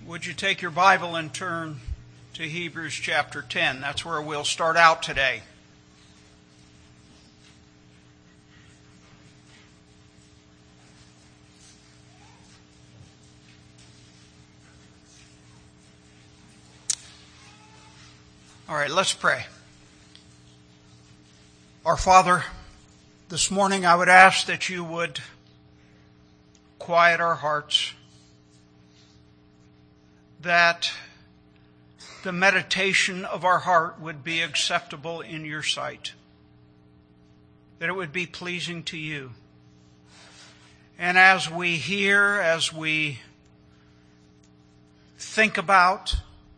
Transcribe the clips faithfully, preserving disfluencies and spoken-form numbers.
Would you take your Bible and turn to Hebrews chapter ten? That's where we'll start out today. All right, let's pray. Our Father, this morning I would ask that you would quiet our hearts, that the meditation of our heart would be acceptable in your sight, that it would be pleasing to you. And as we hear, as we think about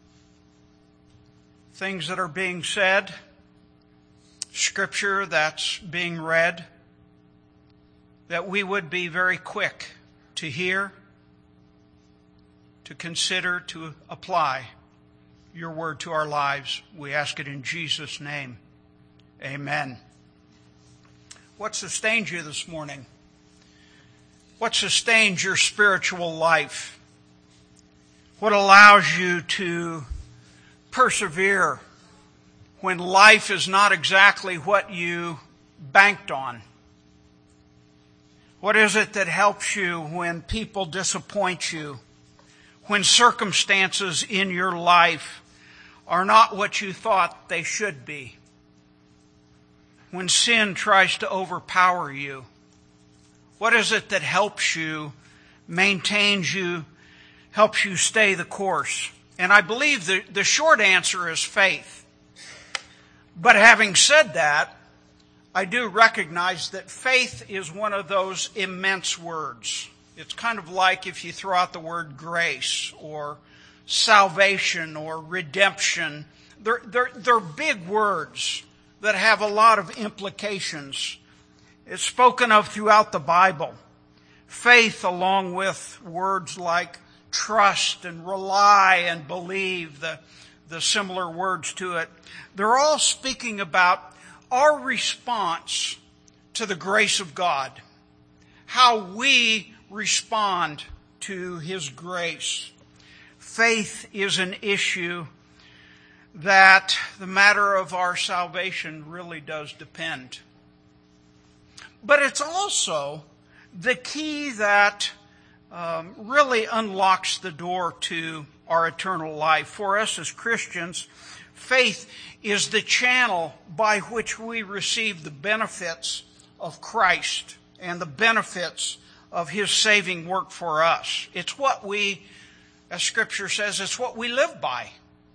things that are being said, Scripture that's being read, that we would be very quick to hear, to consider, to apply your word to our lives. We ask it in Jesus' name. Amen. What sustains you this morning? What sustains your spiritual life? What allows you to persevere when life is not exactly what you banked on? What is it that helps you when people disappoint you? When circumstances in your life are not what you thought they should be? When sin tries to overpower you? What is it that helps you, maintains you, helps you stay the course? And I believe the, the short answer is faith. But having said that, I do recognize that faith is one of those immense words. It's kind of like if you throw out the word grace or salvation or redemption. They're, they're, they're big words that have a lot of implications. It's spoken of throughout the Bible. Faith, along with words like trust and rely and believe, the, the similar words to it, they're all speaking about our response to the grace of God. How we respond to His grace. Faith is an issue that the matter of our salvation really does depend. But it's also the key that um, really unlocks the door to our eternal life. For us as Christians, faith is the channel by which we receive the benefits of Christ and the benefits of His saving work for us. It's what we, as Scripture says, it's what we live by.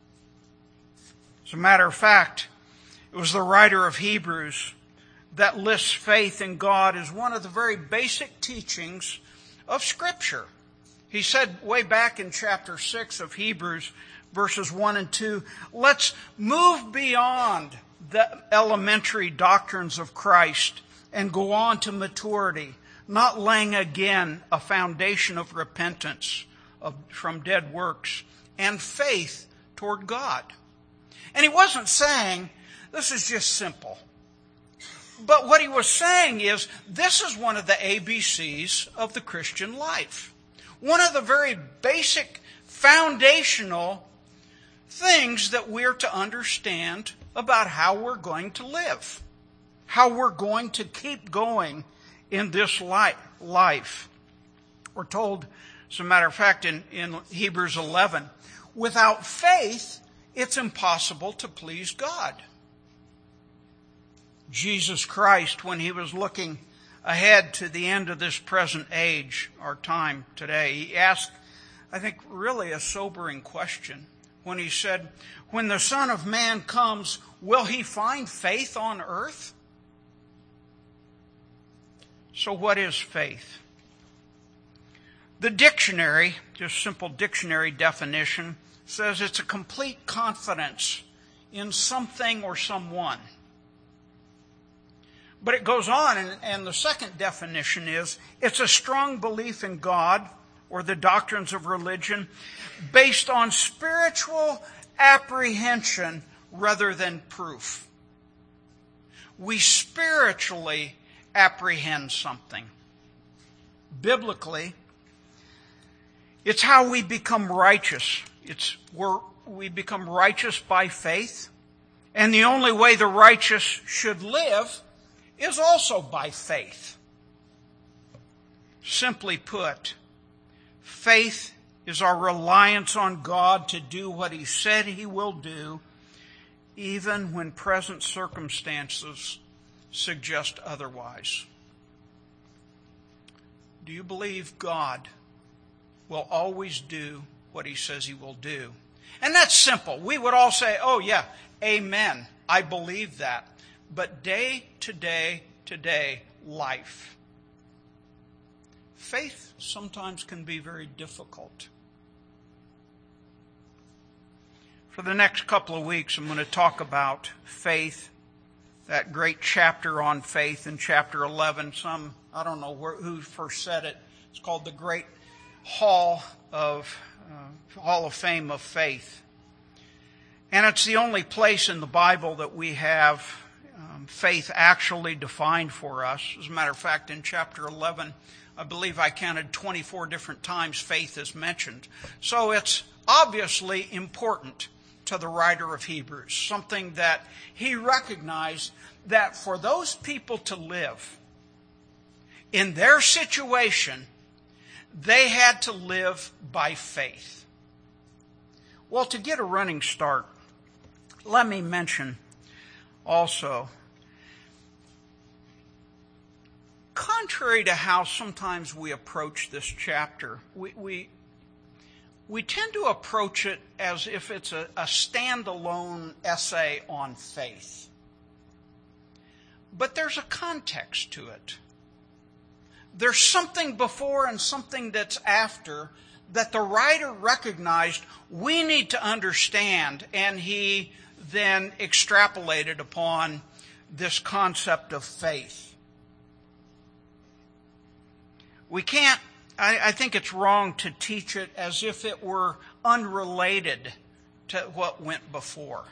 As a matter of fact, it was the writer of Hebrews that lists faith in God as one of the very basic teachings of Scripture. He said way back in chapter six of Hebrews, verses one and two, let's move beyond the elementary doctrines of Christ and go on to maturity, not laying again a foundation of repentance of, from dead works and faith toward God. And he wasn't saying this is just simple. But what he was saying is this is one of the A B Cs of the Christian life. One of the very basic foundational things that we're to understand about how we're going to live, how we're going to keep going in this life. We're told, as a matter of fact, in, in Hebrews eleven, without faith, it's impossible to please God. Jesus Christ, when He was looking ahead to the end of this present age, our time today, He asked, I think, really a sobering question when He said, when the Son of Man comes, will He find faith on earth? So what is faith? The dictionary, just simple dictionary definition, says it's a complete confidence in something or someone. But it goes on, and, and the second definition is, it's a strong belief in God or the doctrines of religion based on spiritual apprehension rather than proof. We spiritually apprehend something. Biblically, It's how we become righteous. It's where we become righteous by faith. And the only way the righteous should live is also by faith. Simply put, faith is our reliance on God to do what He said He will do, even when present circumstances suggest otherwise. Do you believe God will always do what He says He will do? And that's simple. We would all say, oh yeah, amen. I believe that. But day to day to day life, faith sometimes can be very difficult. For the next couple of weeks, I'm going to talk about faith, that great chapter on faith in chapter eleven. Some, I don't know where, who first said it. It's called the Great Hall of uh, Hall of Fame of Faith. And it's the only place in the Bible that we have um, faith actually defined for us. As a matter of fact, in chapter eleven, I believe I counted twenty-four different times faith is mentioned. So it's obviously important to the writer of Hebrews, something that he recognized that for those people to live in their situation, they had to live by faith. Well, to get a running start, let me mention also, contrary to how sometimes we approach this chapter, we we, we tend to approach it as if it's a, a standalone essay on faith. But there's a context to it. There's something before and something that's after that the writer recognized we need to understand, and he then extrapolated upon this concept of faith. We can't, I, I think it's wrong to teach it as if it were unrelated to what went before.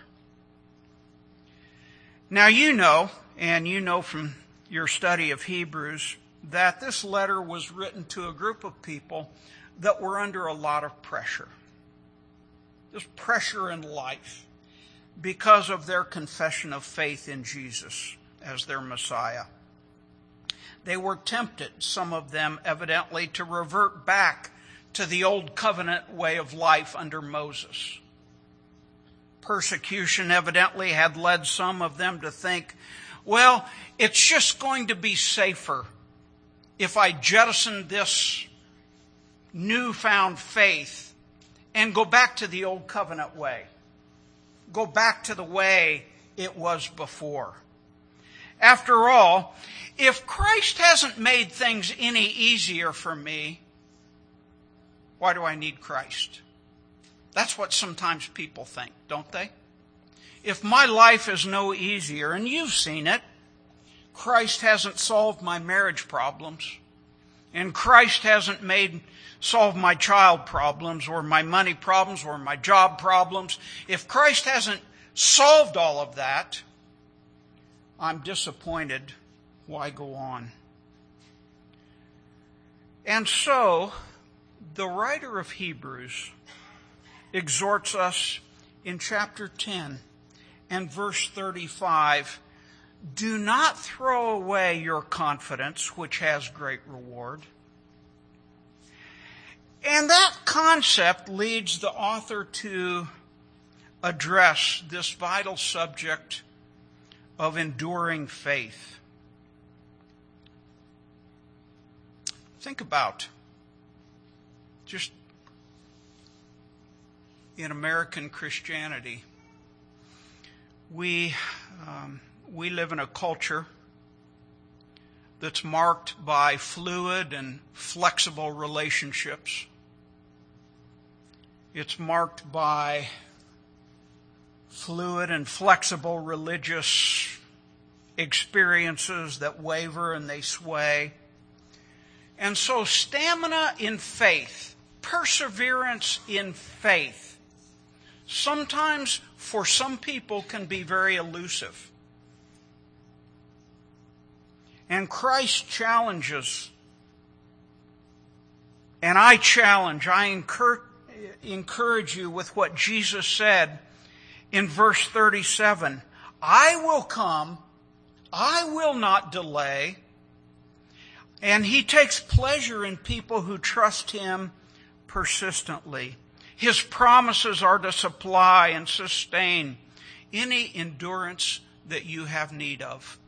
Now you know, and you know from your study of Hebrews, that this letter was written to a group of people that were under a lot of pressure. There's pressure in life because of their confession of faith in Jesus as their Messiah. They were tempted, some of them evidently, to revert back to the old covenant way of life under Moses. Persecution evidently had led some of them to think, well, it's just going to be safer if I jettison this newfound faith and go back to the old covenant way. Go back to the way it was before. After all, if Christ hasn't made things any easier for me, why do I need Christ? That's what sometimes people think, don't they? If my life is no easier, and you've seen it, Christ hasn't solved my marriage problems, and Christ hasn't made solved my child problems or my money problems or my job problems. If Christ hasn't solved all of that, I'm disappointed. Why go on? And so, the writer of Hebrews exhorts us in chapter ten and verse thirty-five, do not throw away your confidence, which has great reward. And that concept leads the author to address this vital subject of enduring faith. Think about just in American Christianity, we um, we live in a culture that's marked by fluid and flexible relationships. It's marked by fluid and flexible religious experiences that waver and they sway. And so stamina in faith, perseverance in faith, sometimes for some people can be very elusive. And Christ challenges And I challenge, I encourage, encourage you with what Jesus said in verse thirty-seven. I will come, I will not delay. And he takes pleasure in people who trust him persistently. His promises are to supply and sustain any endurance that you have need of.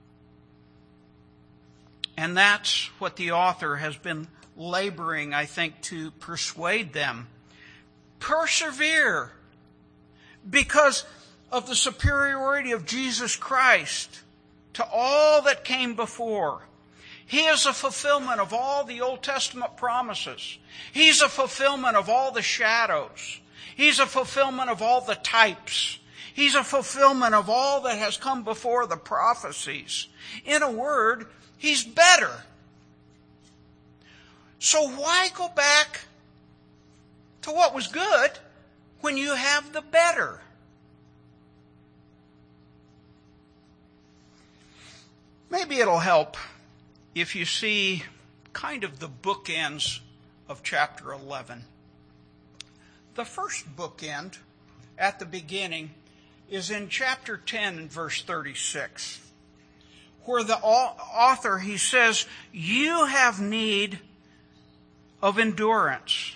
And that's what the author has been laboring, I think, to persuade them. Persevere because of the superiority of Jesus Christ to all that came before. He is a fulfillment of all the Old Testament promises. He's a fulfillment of all the shadows. He's a fulfillment of all the types. He's a fulfillment of all that has come before the prophecies. In a word, he's better. So why go back to what was good when you have the better? Maybe it'll help if you see kind of the bookends of chapter eleven. The first bookend at the beginning is in chapter ten and verse thirty-six, where the author, he says, you have need of endurance.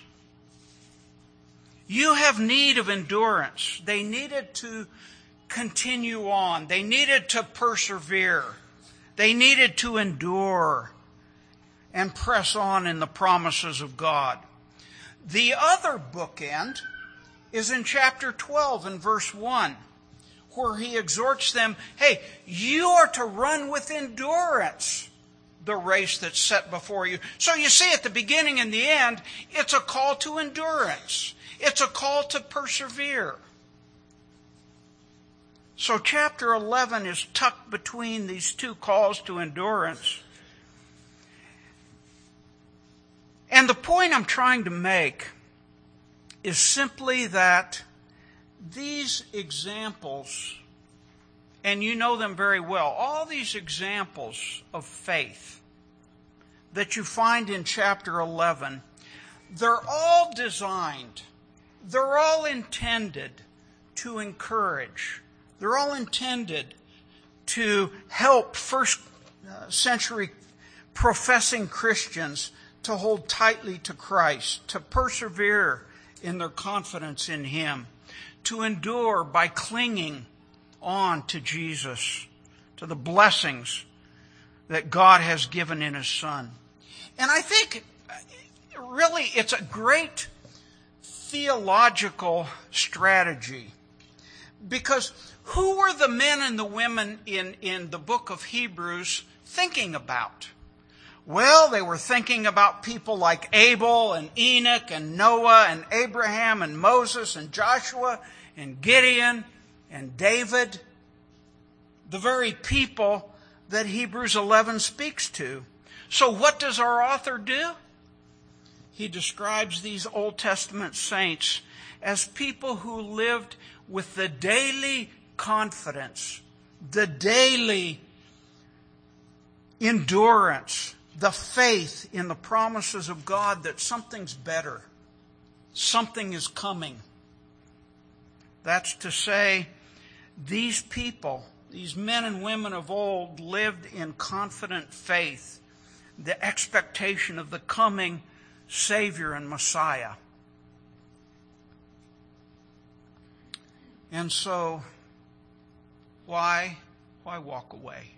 You have need of endurance. They needed to continue on. They needed to persevere. They needed to endure and press on in the promises of God. The other bookend is in chapter twelve and verse one, where he exhorts them, hey, you are to run with endurance the race that's set before you. So you see, at the beginning and the end, it's a call to endurance. It's a call to persevere. So chapter eleven is tucked between these two calls to endurance. And the point I'm trying to make is simply that these examples, and you know them very well, all these examples of faith that you find in chapter eleven, they're all designed, they're all intended to encourage. They're all intended to help first century professing Christians to hold tightly to Christ, to persevere in their confidence in him, to endure by clinging on to Jesus, to the blessings that God has given in his Son. And I think really it's a great theological strategy, because who were the men and the women in, in the book of Hebrews thinking about? Well, they were thinking about people like Abel and Enoch and Noah and Abraham and Moses and Joshua and Gideon and David, the very people that Hebrews eleven speaks to. So what does our author do? He describes these Old Testament saints as people who lived with the daily confidence, the daily endurance, the faith in the promises of God that something's better, something is coming. That's to say, these people, these men and women of old, lived in confident faith, the expectation of the coming Savior and Messiah. And so, why, why walk away?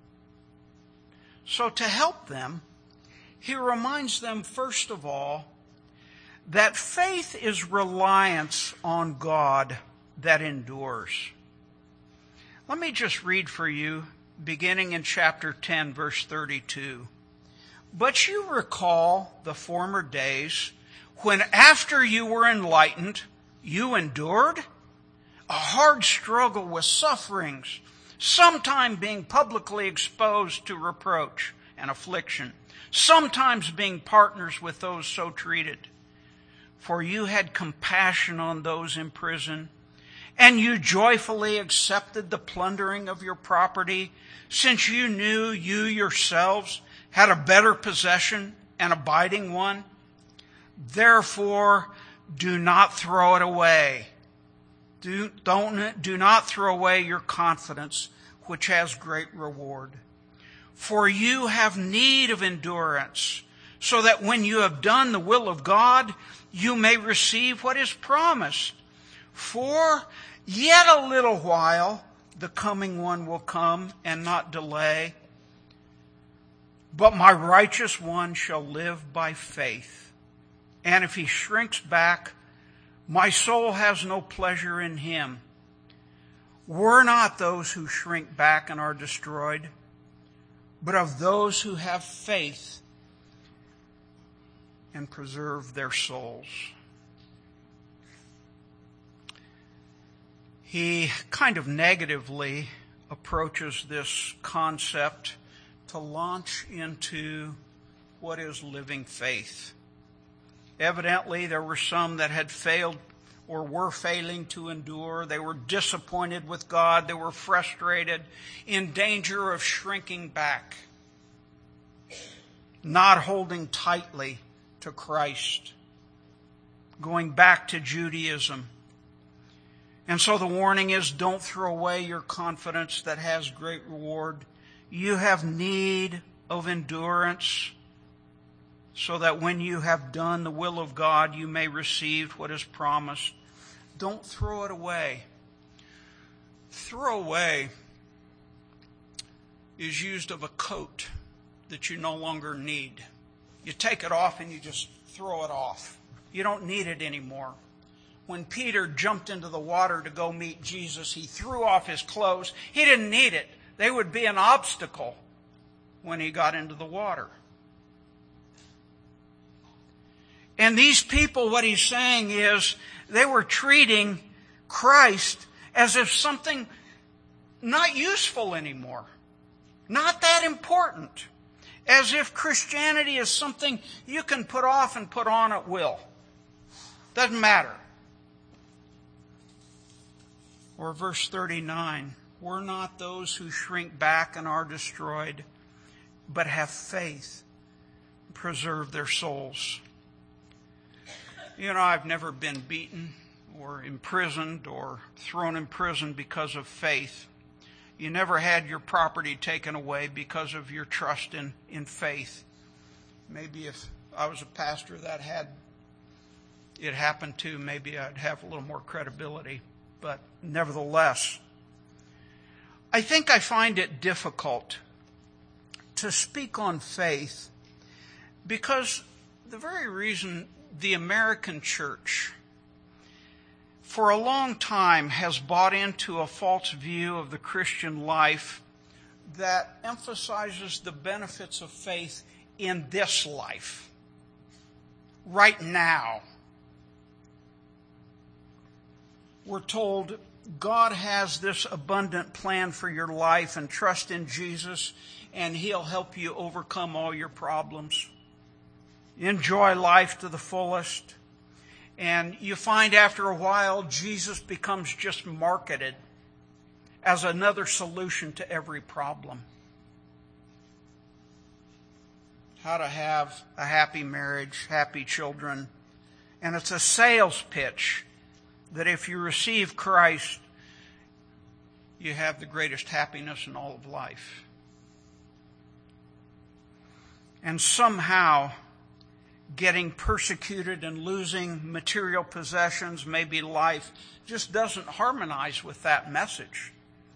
So to help them, he reminds them, first of all, that faith is reliance on God that endures. Let me just read for you, beginning in chapter ten, verse thirty-two. But you recall the former days when, after you were enlightened, you endured a hard struggle with sufferings, sometimes being publicly exposed to reproach and affliction, sometimes being partners with those so treated. For you had compassion on those in prison, and you joyfully accepted the plundering of your property, since you knew you yourselves had a better possession, an abiding one, Therefore, do not throw it away. Do, don't, do not throw away your confidence, which has great reward. For you have need of endurance, so that when you have done the will of God, you may receive what is promised. For yet a little while, the coming one will come and not delay. But my righteous one shall live by faith. And if he shrinks back, my soul has no pleasure in him. We're not those who shrink back and are destroyed, but of those who have faith and preserve their souls. He kind of negatively approaches this concept to launch into what is living faith. Evidently, there were some that had failed or were failing to endure. They were disappointed with God. They were frustrated, in danger of shrinking back, not holding tightly to Christ, going back to Judaism. And so the warning is, don't throw away your confidence that has great reward. You have need of endurance, so that when you have done the will of God, you may receive what is promised. Don't throw it away. Throw away is used of a coat that you no longer need. You take it off and you just throw it off. You don't need it anymore. When Peter jumped into the water to go meet Jesus, he threw off his clothes. He didn't need it. They would be an obstacle when he got into the water. And these people, what he's saying is, they were treating Christ as if something not useful anymore, not that important, as if Christianity is something you can put off and put on at will. Doesn't matter. Or verse thirty-nine, we're not those who shrink back and are destroyed, but have faith, preserve their souls. You know, I've never been beaten or imprisoned or thrown in prison because of faith. You never had your property taken away because of your trust in, in faith. Maybe if I was a pastor that had it happen to, maybe I'd have a little more credibility. But nevertheless, I think I find it difficult to speak on faith because the very reason the American church for a long time has bought into a false view of the Christian life that emphasizes the benefits of faith in this life, right now. We're told God has this abundant plan for your life, and trust in Jesus and He'll help you overcome all your problems. Enjoy life to the fullest. And you find after a while, Jesus becomes just marketed as another solution to every problem. How to have a happy marriage, happy children. And it's a sales pitch that if you receive Christ, you have the greatest happiness in all of life. And somehow, getting persecuted and losing material possessions, maybe life, just doesn't harmonize with that message.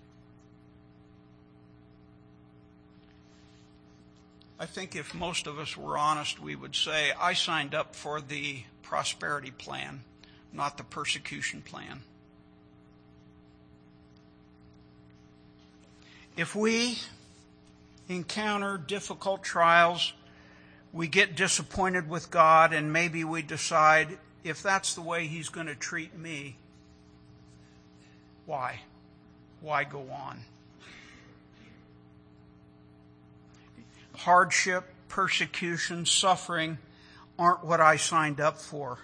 I think if most of us were honest, we would say, I signed up for the prosperity plan, not the persecution plan. If we encounter difficult trials, we get disappointed with God, and maybe we decide, if that's the way He's going to treat me, why? Why go on? Hardship, persecution, suffering aren't what I signed up for.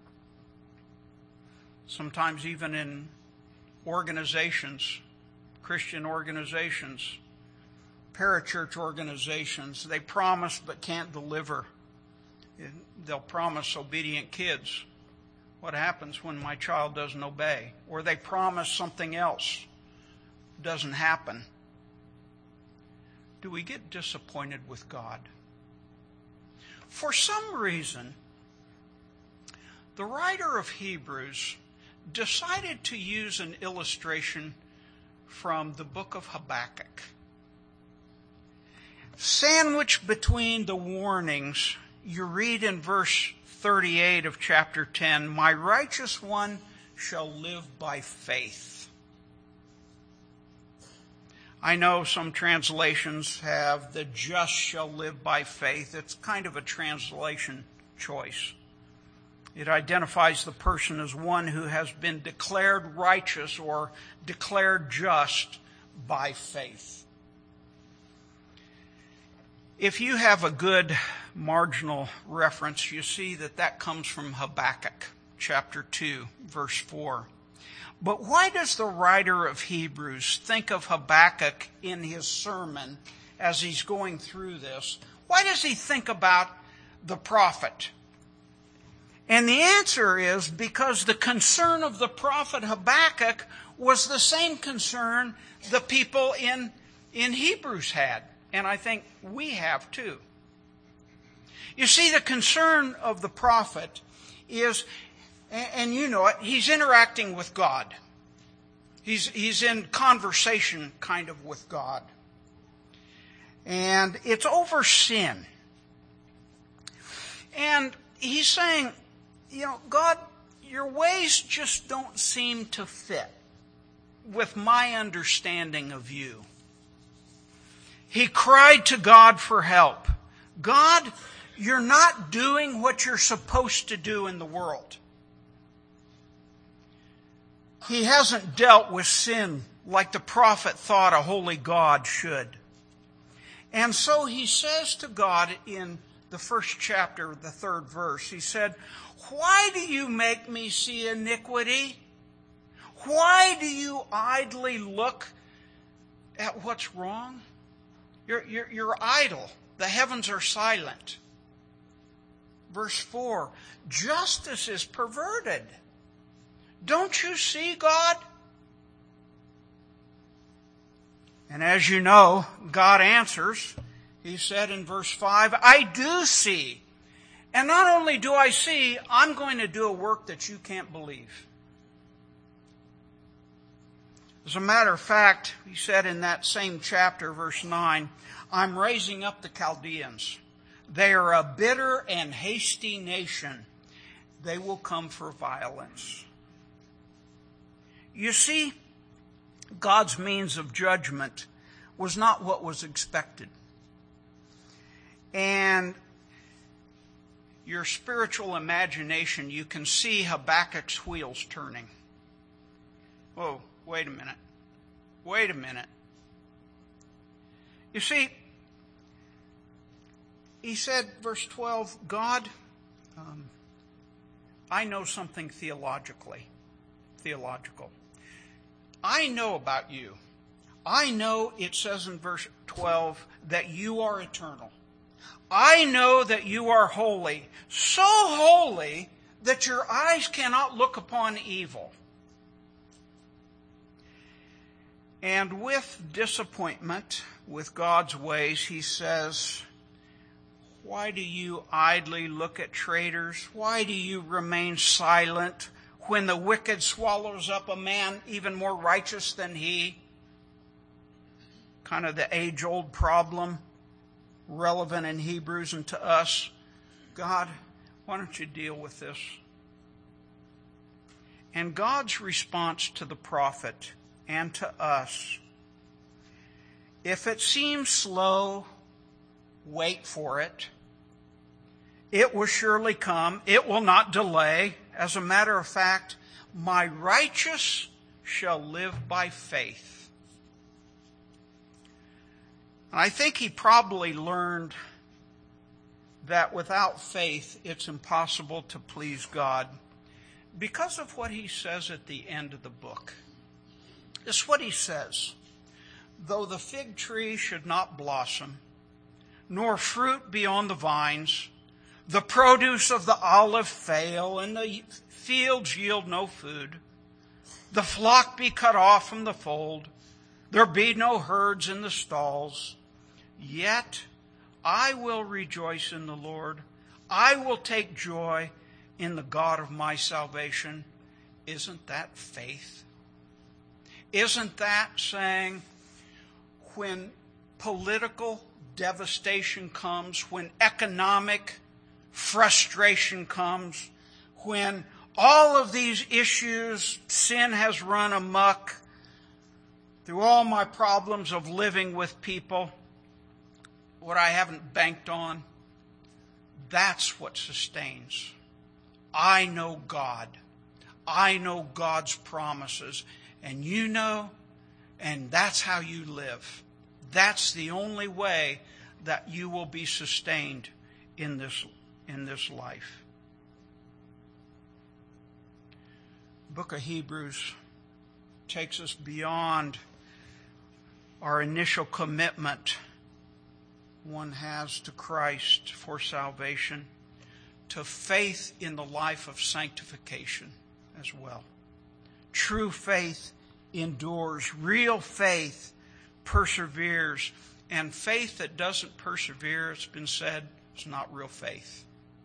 Sometimes even in organizations, Christian organizations, parachurch organizations, they promise but can't deliver. They'll promise obedient kids. What happens when my child doesn't obey? Or they promise something else, doesn't happen. Do we get disappointed with God? For some reason, the writer of Hebrews decided to use an illustration from the book of Habakkuk. Sandwiched between the warnings, you read in verse thirty-eight of chapter ten, "My righteous one shall live by faith." I know some translations have "the just shall live by faith." It's kind of a translation choice. It identifies the person as one who has been declared righteous or declared just by faith. If you have a good marginal reference, you see that that comes from Habakkuk chapter two, verse four. But why does the writer of Hebrews think of Habakkuk in his sermon as he's going through this? Why does he think about the prophet? And the answer is because the concern of the prophet Habakkuk was the same concern the people in, in Hebrews had. And I think we have too. You see, the concern of the prophet is, and you know it, he's interacting with God. He's, he's in conversation kind of with God. And it's over sin. And he's saying, you know, God, your ways just don't seem to fit with my understanding of you. He cried to God for help. God, you're not doing what you're supposed to do in the world. He hasn't dealt with sin like the prophet thought a holy God should. And so he says to God in the first chapter, the third verse, he said, "Why do you make me see iniquity? Why do you idly look at what's wrong? You're, you're, you're idle. The heavens are silent." Verse four, "Justice is perverted. Don't you see, God?" And as you know, God answers. He said in verse five, "I do see. And not only do I see, I'm going to do a work that you can't believe." As a matter of fact, he said in that same chapter, verse nine, "I'm raising up the Chaldeans. They are a bitter and hasty nation. They will come for violence." You see, God's means of judgment was not what was expected. And your spiritual imagination, you can see Habakkuk's wheels turning. Whoa, wait a minute. Wait a minute. You see, he said, verse twelve, "God, um, I know something theologically, theological. I know about you. I know," it says in verse twelve, "that you are eternal. I know that you are holy, so holy that your eyes cannot look upon evil." And with disappointment with God's ways, he says, "Why do you idly look at traitors? Why do you remain silent when the wicked swallows up a man even more righteous than he?" Kind of the age-old problem relevant in Hebrews and to us. God, why don't you deal with this? And God's response to the prophet and to us, "If it seems slow, wait for it. It will surely come. It will not delay. As a matter of fact, my righteous shall live by faith." And I think he probably learned that without faith, it's impossible to please God because of what he says at the end of the book. This is what he says. "Though the fig tree should not blossom, nor fruit be on the vines, The produce of the olive fail, and the fields yield no food. The flock be cut off from the fold. There be no herds in the stalls. Yet I will rejoice in the Lord. I will take joy in the God of my salvation. Isn't that faith? Isn't that saying, when political devastation comes, when economic frustration comes, when all of these issues, sin has run amok, through all my problems of living with people, what I haven't banked on, that's what sustains. I know God. I know God's promises. And you know, and that's how you live. That's the only way that you will be sustained in this, in this life. The book of Hebrews takes us beyond our initial commitment one has to Christ for salvation, to faith in the life of sanctification as well. True faith endures. Real faith perseveres. And faith that doesn't persevere, it's been said, is not real faith.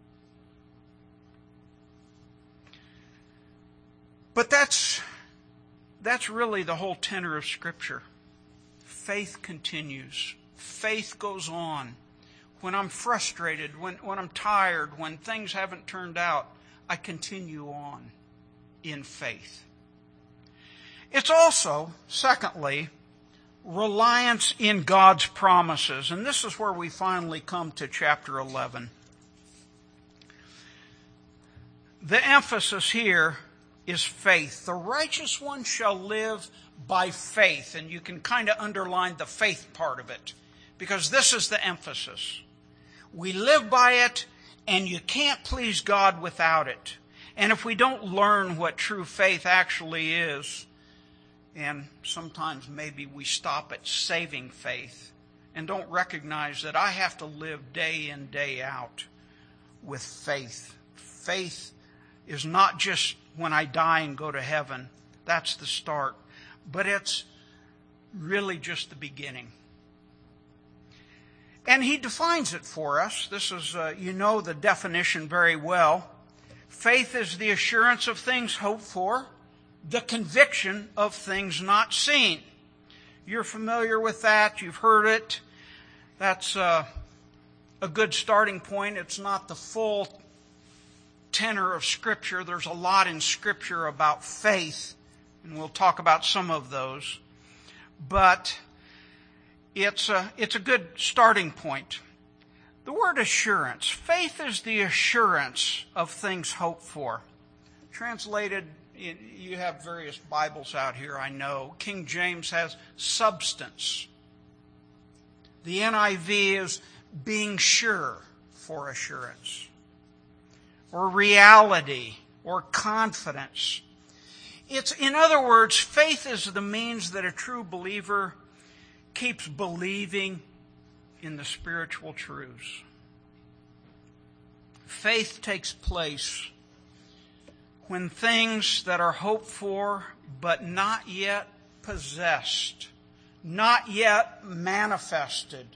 But that's, that's really the whole tenor of Scripture. Faith continues. Faith goes on. When I'm frustrated, when, when I'm tired, when things haven't turned out, I continue on in faith. It's also, secondly, reliance in God's promises. And this is where we finally come to chapter eleven. The emphasis here is faith. The righteous one shall live by faith. And you can kind of underline the faith part of it, because this is the emphasis. We live by it, and you can't please God without it. And if we don't learn what true faith actually is, and sometimes maybe we stop at saving faith and don't recognize that I have to live day in, day out with faith. Faith is not just when I die and go to heaven. That's the start. But it's really just the beginning. And he defines it for us. This is, uh, you know the definition very well. Faith is the assurance of things hoped for, the conviction of things not seen. You're familiar with that. You've heard it. That's uh, a good starting point. It's not the full tenor of Scripture. There's a lot in Scripture about faith, and we'll talk about some of those. But it's a, it's a good starting point. The word assurance. Faith is the assurance of things hoped for. Translated, you have various Bibles out here, I know. King James has substance. The N I V is being sure for assurance, or reality, or confidence. It's, in other words, faith is the means that a true believer keeps believing in the spiritual truths. Faith takes place when things that are hoped for but not yet possessed, not yet manifested,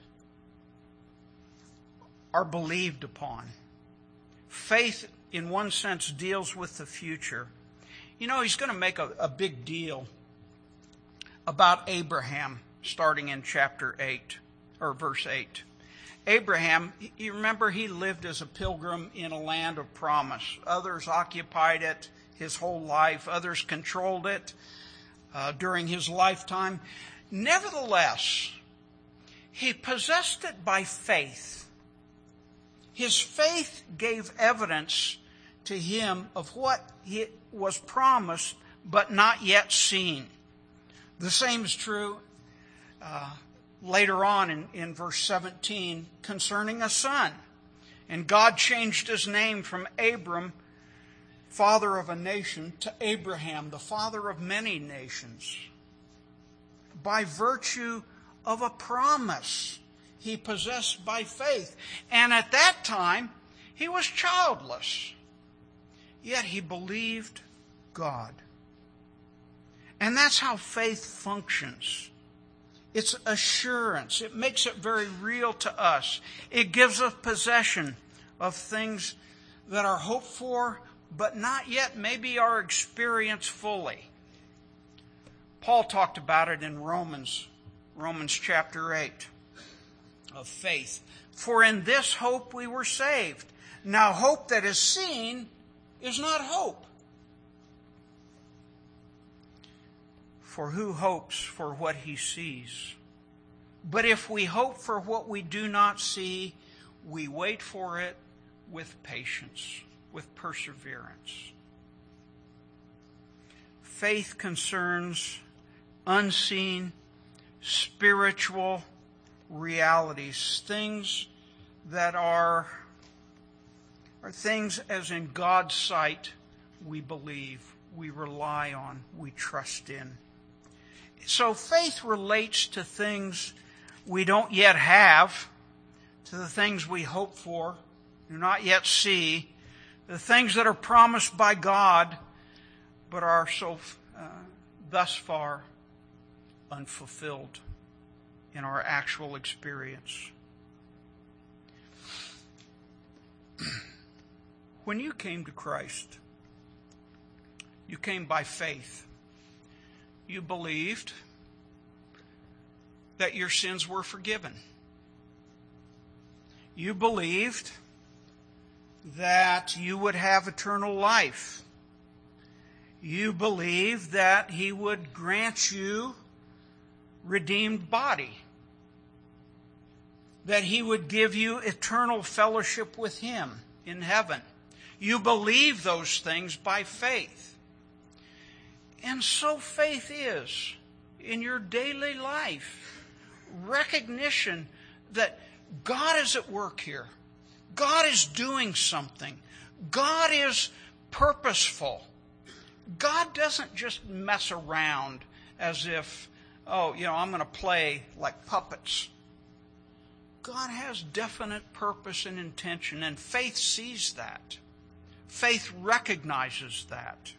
are believed upon. Faith, in one sense, deals with the future. You know, he's going to make a, a big deal about Abraham starting in chapter eight, or verse eight. Abraham, you remember, he lived as a pilgrim in a land of promise. Others occupied it his whole life. Others controlled it uh, during his lifetime. Nevertheless, he possessed it by faith. His faith gave evidence to him of what he was promised but not yet seen. The same is true uh, later on in, in verse seventeen concerning a son. And God changed his name from Abram, father of a nation, to Abraham, the father of many nations, by virtue of a promise he possessed by faith. And at that time, He was childless. Yet he believed God. And that's how faith functions. It's assurance. It makes it very real to us. It gives us possession of things that are hoped for, but not yet maybe are experienced fully. Paul talked about it in Romans, Romans chapter eight, of faith. For in this hope we were saved. Now hope that is seen is not hope. For who hopes for what he sees? But if we hope for what we do not see, we wait for it with patience, with perseverance. Faith concerns unseen, spiritual realities, things that are, are things as in God's sight we believe, we rely on, we trust in. So faith relates to things we don't yet have, to the things we hope for, do not yet see, the things that are promised by God, but are so uh, thus far unfulfilled in our actual experience. When you came to Christ, you came by faith. You believed that your sins were forgiven. You believed that you would have eternal life. You believed that He would grant you redeemed body. That He would give you eternal fellowship with Him in heaven. You believe those things by faith. And so faith is, in your daily life, recognition that God is at work here. God is doing something. God is purposeful. God doesn't just mess around as if, oh, you know, I'm going to play like puppets. God has definite purpose and intention, and faith sees that. Faith recognizes that.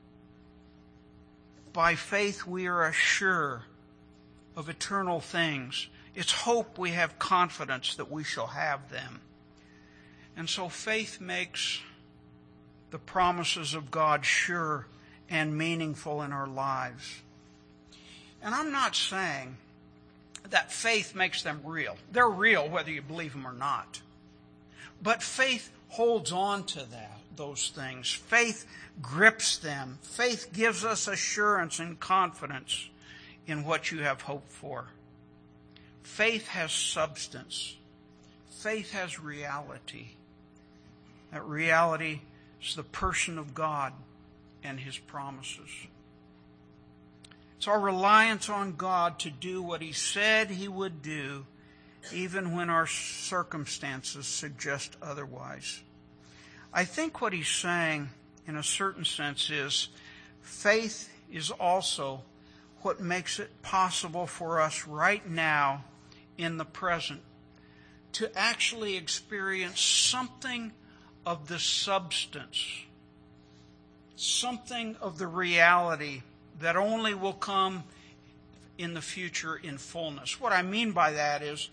By faith we are sure of eternal things. It's hope we have confidence that we shall have them. And so faith makes the promises of God sure and meaningful in our lives. And I'm not saying that faith makes them real. They're real whether you believe them or not. But faith holds on to that, those things. Faith grips them. Faith gives us assurance and confidence in what you have hoped for. Faith has substance. Faith has reality. That reality is the person of God and His promises. It's our reliance on God to do what He said He would do, even when our circumstances suggest otherwise. I think what he's saying, in a certain sense, is faith is also what makes it possible for us right now, in the present, to actually experience something of the substance, something of the reality that only will come in the future in fullness. What I mean by that is,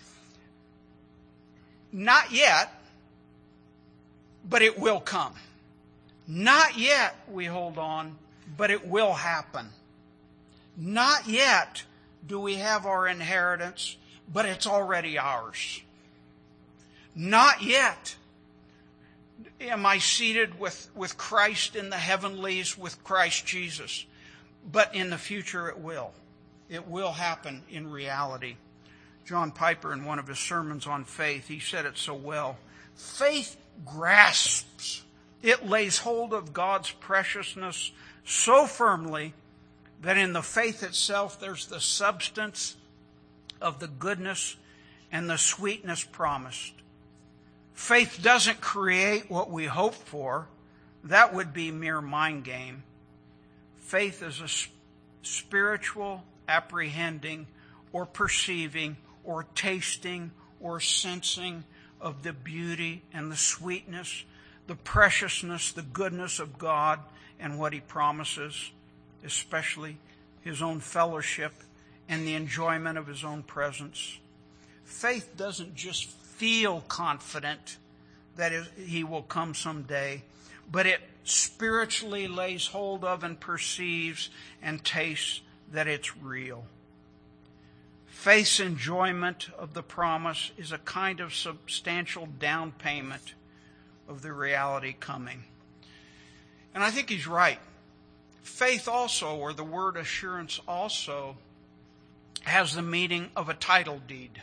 not yet, but it will come. Not yet, we hold on, but it will happen. Not yet do we have our inheritance, but it's already ours. Not yet am I seated with, with Christ in the heavenlies with Christ Jesus, but in the future it will. It will happen in reality. John Piper, in one of his sermons on faith, he said it so well. Faith grasps. It lays hold of God's preciousness so firmly that in the faith itself there's the substance of the goodness and the sweetness promised. Faith doesn't create what we hope for. That would be mere mind game. Faith is a spiritual apprehending or perceiving or tasting or sensing of the beauty and the sweetness, the preciousness, the goodness of God and what He promises, especially His own fellowship and the enjoyment of His own presence. Faith doesn't just feel confident that He will come someday, but it spiritually lays hold of and perceives and tastes that it's real. Faith's enjoyment of the promise is a kind of substantial down payment of the reality coming. And I think he's right. Faith also, or the word assurance also, has the meaning of a title deed.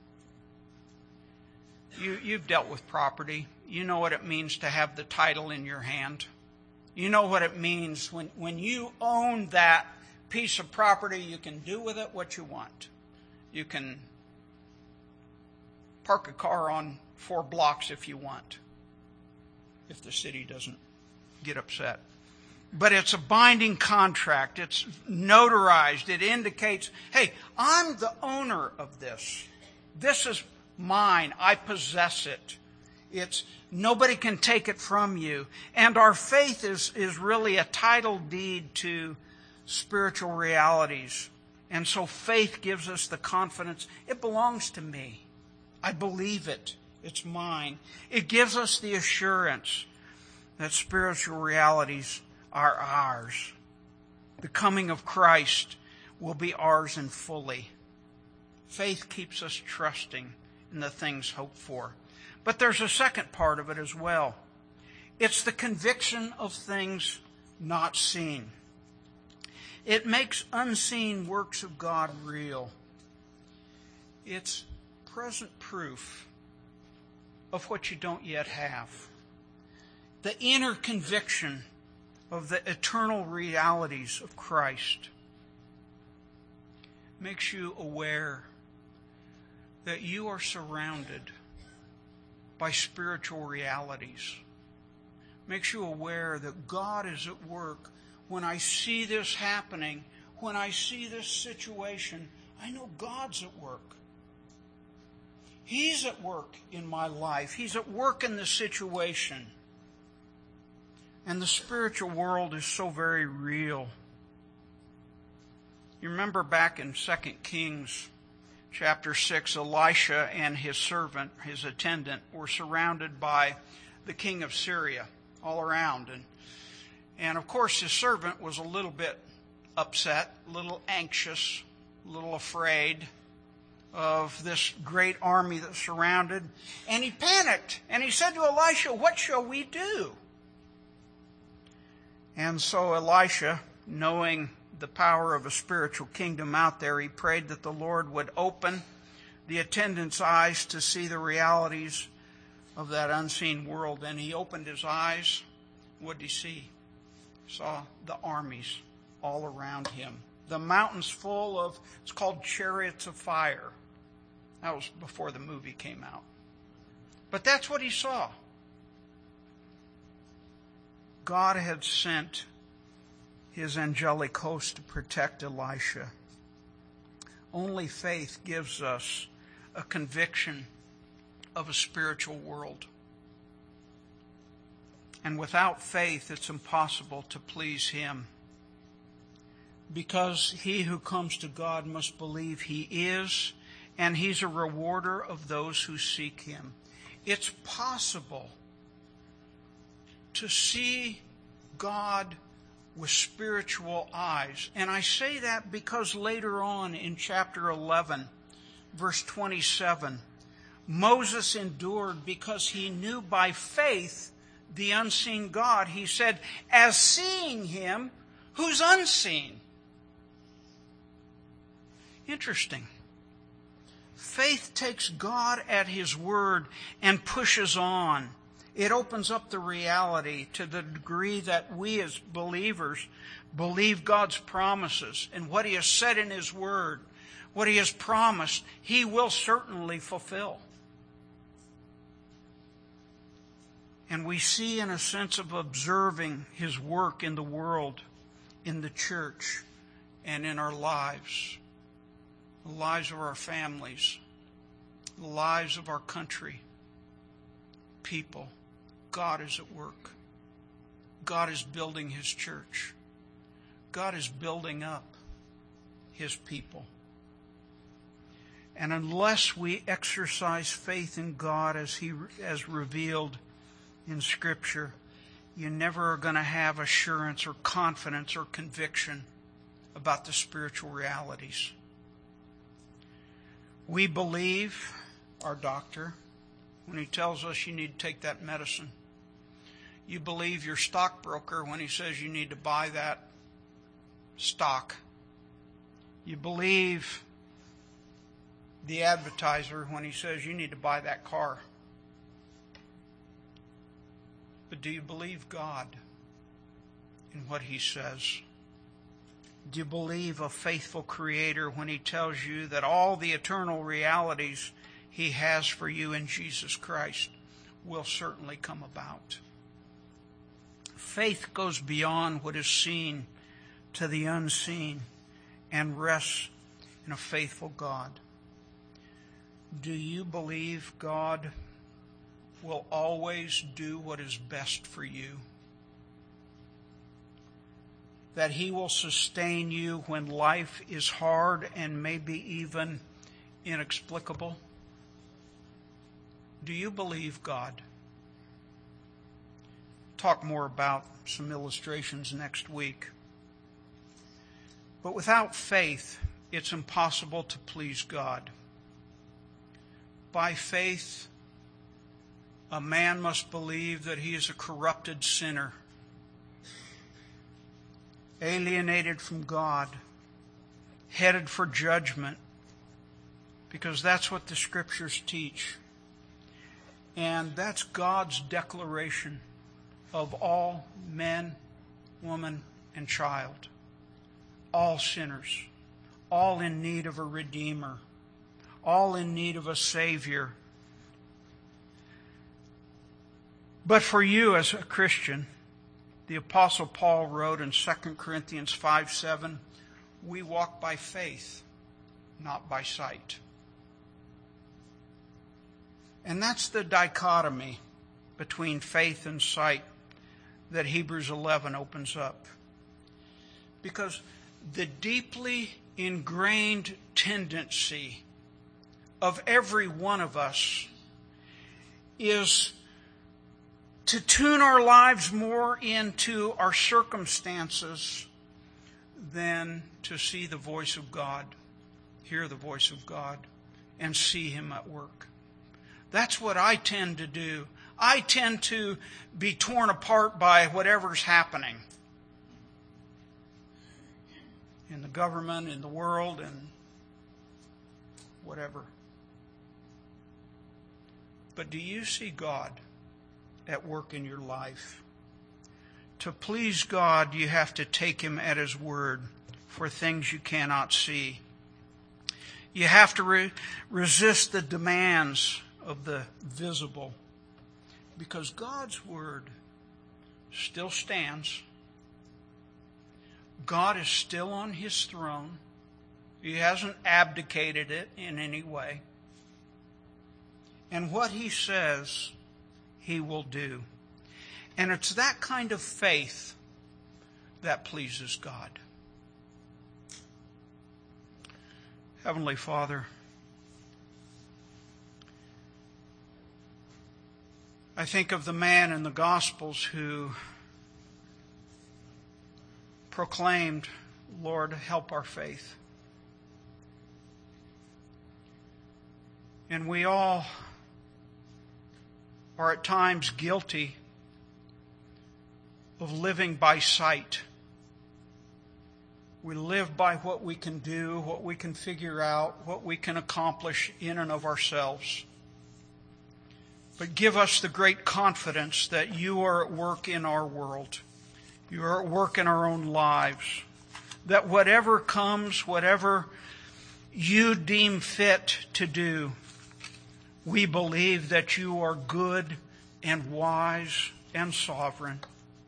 You, you've dealt with property. You know what it means to have the title in your hand. You know what it means when, when you own that piece of property, you can do with it what you want. You can park a car on four blocks if you want, if the city doesn't get upset. But it's a binding contract. It's notarized. It indicates, hey, I'm the owner of this. This is mine. I possess it. It's nobody can take it from you. And our faith is, is really a title deed to spiritual realities. And so faith gives us the confidence, it belongs to me. I believe it. It's mine. It gives us the assurance that spiritual realities are ours. The coming of Christ will be ours in fully. Faith keeps us trusting in the things hoped for. But there's a second part of it as well. It's the conviction of things not seen. It makes unseen works of God real. It's present proof of what you don't yet have. The inner conviction of the eternal realities of Christ makes you aware that you are surrounded by spiritual realities. Makes you aware that God is at work. When I see this happening, when I see this situation, I know God's at work. He's at work in my life. He's at work in the situation. And the spiritual world is so very real. You remember back in Second Kings chapter six, Elisha and his servant, his attendant, were surrounded by the king of Syria all around. And, and of course, his servant was a little bit upset, a little anxious, a little afraid of this great army that surrounded. And he panicked. And he said to Elisha, "What shall we do?" And so Elisha, knowing the power of a spiritual kingdom out there, he prayed that the Lord would open the attendant's eyes to see the realities of that unseen world. And he opened his eyes. What did he see? He saw the armies all around him. The mountains full of, it's called chariots of fire. That was before the movie came out. But that's what he saw. God had sent his angelic host to protect Elisha. Only faith gives us a conviction of a spiritual world. And without faith, it's impossible to please him. Because he who comes to God must believe he is, and he's a rewarder of those who seek him. It's possible to see God with spiritual eyes. And I say that because later on in chapter eleven, verse twenty-seven, Moses endured because he knew by faith the unseen God. He said, as seeing him who's unseen. Interesting. Faith takes God at his word and pushes on. It opens up the reality to the degree that we as believers believe God's promises and what he has said in his word, what he has promised, he will certainly fulfill. And we see in a sense of observing his work in the world, in the church, and in our lives, the lives of our families, the lives of our country, people, God is at work. God is building His church. God is building up His people. And unless we exercise faith in God as He as revealed in Scripture, you never are going to have assurance or confidence or conviction about the spiritual realities. We believe our doctor when he tells us you need to take that medicine. You believe your stockbroker when he says you need to buy that stock. You believe the advertiser when he says you need to buy that car. But do you believe God in what He says? Do you believe a faithful Creator when He tells you that all the eternal realities He has for you in Jesus Christ will certainly come about? Faith goes beyond what is seen to the unseen and rests in a faithful God. Do you believe God will always do what is best for you? That He will sustain you when life is hard and maybe even inexplicable? Do you believe God? Talk more about some illustrations next week. But without faith, it's impossible to please God. By faith, a man must believe that he is a corrupted sinner, alienated from God, headed for judgment, because that's what the Scriptures teach. And that's God's declaration of all men, woman, and child. All sinners, all in need of a Redeemer, all in need of a Savior. But for you as a Christian, the Apostle Paul wrote in Second Corinthians five seven, we walk by faith, not by sight. And that's the dichotomy between faith and sight that Hebrews eleven opens up. Because the deeply ingrained tendency of every one of us is to tune our lives more into our circumstances than to see the voice of God, hear the voice of God, and see Him at work. That's what I tend to do. I tend to be torn apart by whatever's happening in the government, in the world, and whatever. But do you see God at work in your life? To please God, you have to take Him at His word for things you cannot see. You have to re- resist the demands of the visible, because God's word still stands. God is still on His throne. He hasn't abdicated it in any way. And what He says, He will do. And it's that kind of faith that pleases God. Heavenly Father, I think of the man in the Gospels who proclaimed, Lord, help our faith. And we all are at times guilty of living by sight. We live by what we can do, what we can figure out, what we can accomplish in and of ourselves. But give us the great confidence that You are at work in our world. You are at work in our own lives. That whatever comes, whatever You deem fit to do, we believe that You are good and wise and sovereign.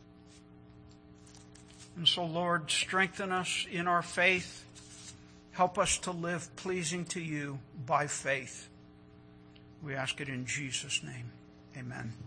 And so, Lord, strengthen us in our faith. Help us to live pleasing to You by faith. We ask it in Jesus' name. Amen.